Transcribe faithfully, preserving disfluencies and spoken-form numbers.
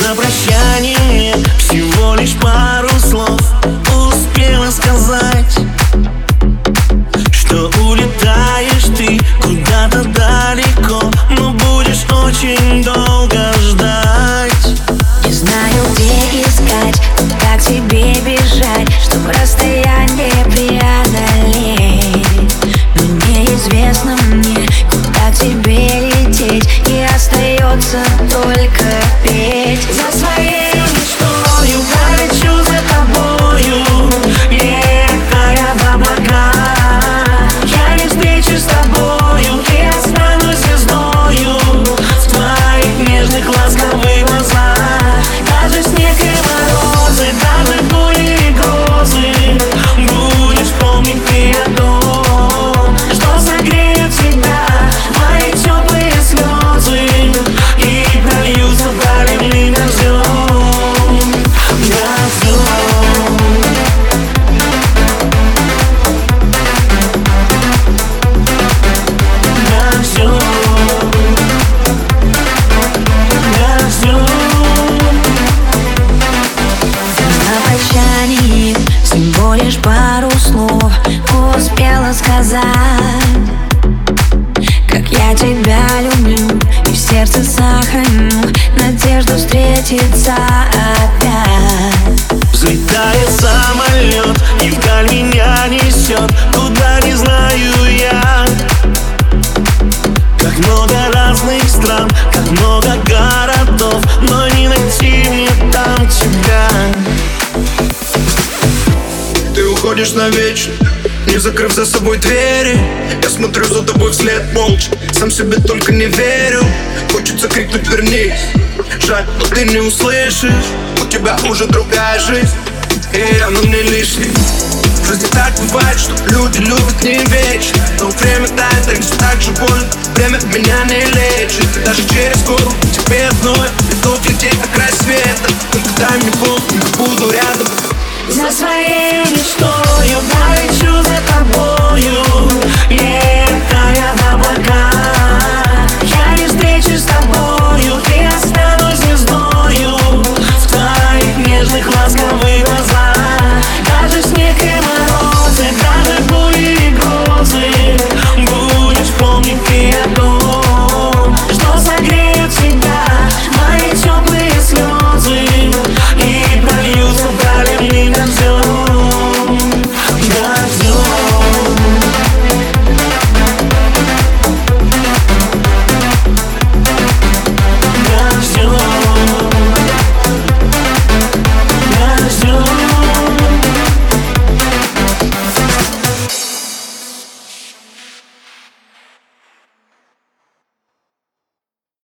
На прощание мне всего лишь пару слов успела сказать, что улетаешь ты куда-то далеко, но будешь очень долго ждать. Не знаю, где искать, как тебе бежать, чтобы расстояние преодолеть. Но неизвестно мне, куда к тебе лететь, и остается только петь. За своей мечтою полечу за тобою, летая в облака. Я не встречусь с тобою и останусь звездою в твоих нежных ласковых глазах. Даже снег и морозы, даже бури и грозы, будешь помнить ты о том, что согреет тебя мои теплые слезы и прольются проливным дождем. Всего лишь пару слов успела сказать, как я тебя люблю и в сердце сохраню надежду встретиться опять. Взлетает самолет и вдаль меня несет, куда не знаю я. Как много разных стран, как много городов, но не найти мне там тебя. Ты уходишь навечно, не закрыв за собой двери. Я смотрю за тобой вслед молча, сам себе только не верю. Хочется крикнуть вернись, жаль, но ты не услышишь. У тебя уже другая жизнь, и она не лишняя. В жизни так бывает, что люди любят не вечно, но время тает, и все так же больно. Время меня не лечит, и даже через гору тебе вновь иду глядеть.